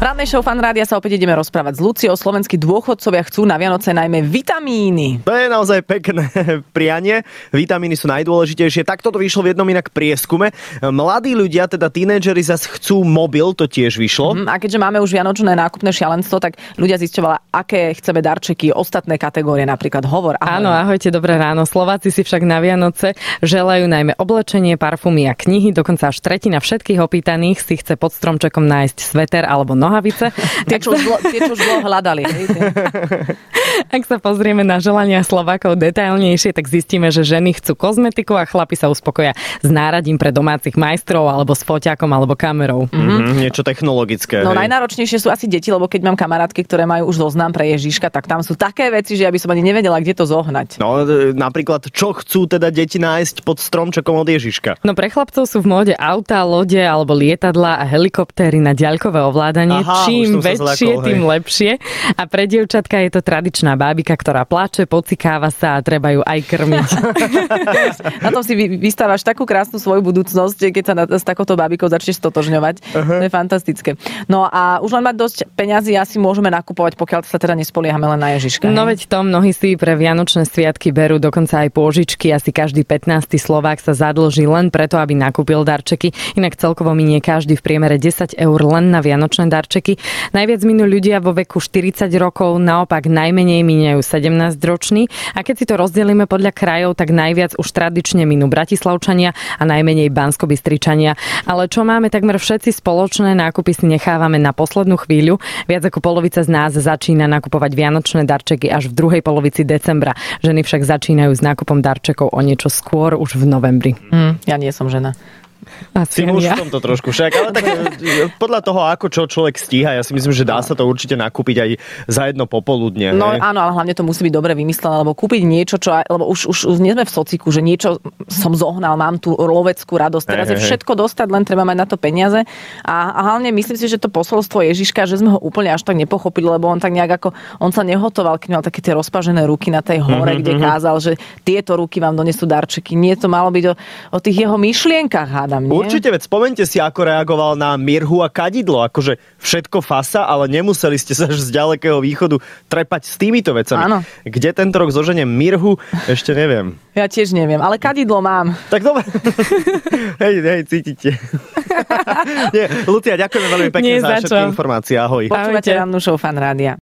rannej show Fan Rádia sa opäť ideme rozprávať s Luciou. Slovenskí dôchodcovia chcú na Vianoce najmä vitamíny. To je naozaj pekné prianie. Vitamíny sú najdôležitejšie. Tak toto vyšlo v jednom inak prieskume. Mladí ľudia, teda tínedžeri, zase chcú mobil, to tiež vyšlo. A keďže máme už vianočné nákupné šialenstvo, tak ľudia zisťovala, aké chceme darčeky, ostatné kategórie, napríklad hovor. Ahoj. Áno, ahojte, dobré ráno. Slováci si však na Vianoce želajú najmä oblečenie, parfumy a knihy. Dokonca až tretina všetkých opýtaných si chce pod stromčekom nájsť sveter alebo nohavice. Tie, čo už dlho hľadali. Ak sa pozrieme na želania Slovákov detailnejšie, tak zistíme, že ženy chcú kozmetiku a chlapi sa uspokoja s náradím pre domácich majstrov alebo s foťákom alebo kamerou. Niečo technologické. No hej. najnáročnejšie sú asi deti, lebo keď mám kamarátky, ktoré majú už zoznam pre Ježiška, tak tam sú také veci, že ja by som ani nevedela, kde to zohnať. No, napríklad, čo chcú teda deti nájsť pod stromčekom od Ježiška? No pre chlapcov sú v móde autá, lode alebo lietadlá a helikoptéry na diaľkové ovládanie. Aha, čím už som sa väčšie, zľakol, tým lepšie. A pre dievčatka je to tradičná bábika, ktorá plače, pocikáva sa a treba ju aj krmiť. Na tom si vystávaš takú krásnu svoju budúcnosť, keď sa s takouto bábikou začneš stotožňovať. To je fantastické. No a už len mať dosť peňazí asi môžeme nakupovať, pokiaľ sa teda nespoliehame len na Ježiška. No veď to mnohí si pre vianočné sviatky berú dokonca aj pôžičky. Asi každý 15. Slovák sa zadlží len preto, aby nakúpil darčeky. Inak celkovo minie každý v priemere 10 eur len na vianočné darčeky. Najviac minú ľudia vo veku 40 rokov, naopak najmenej míňajú 17-roční. A keď si to rozdelíme podľa krajov, tak najviac už tradične minú Bratislavčania a najmenej Banskobystričania. Ale čo máme takmer všetci spoločné, nákupy si nechávame na poslednú chvíľu. Viac ako polovica z nás začína nakupovať vianočné darčeky až v druhej polovici decembra. Ženy však začínajú s nákupom darčekov o niečo skôr, už v novembri. Ja nie som žena. Si muž v tomto trošku však, ale tak podľa toho, ako čo človek stíha, ja si myslím, že dá sa to určite nakúpiť aj za jedno popoludne. No hej? áno, ale hlavne to musí byť dobre vymyslené, lebo kúpiť niečo, lebo už nie sme v sociku, že niečo som zohnal, mám tú loveckú radosť. Teraz je všetko dostať, len treba mať na to peniaze. A hlavne myslím si, že to posolstvo Ježiška, že sme ho úplne až tak nepochopili, lebo on tak nejak on sa nehotoval, keď mal také tie rozpažené ruky na tej hore, kde kázal, že tieto ruky vám donesú darčeky. Nie, to malo byť o tých jeho myšlienkach, hádam. Nie? Určite, veď spomente si, ako reagoval na mirhu a kadidlo. Akože všetko fasa, ale nemuseli ste sa až z ďalekého východu trepať s týmito vecami. Áno. Kde tento rok zoženiem mirhu, ešte neviem. Ja tiež neviem, ale kadidlo mám. Tak dobre. hej, cítite. Nie, Lucia, ďakujeme veľmi pekne za všetky informácie. Ahoj. Počúvate rannú show Fan Rádia.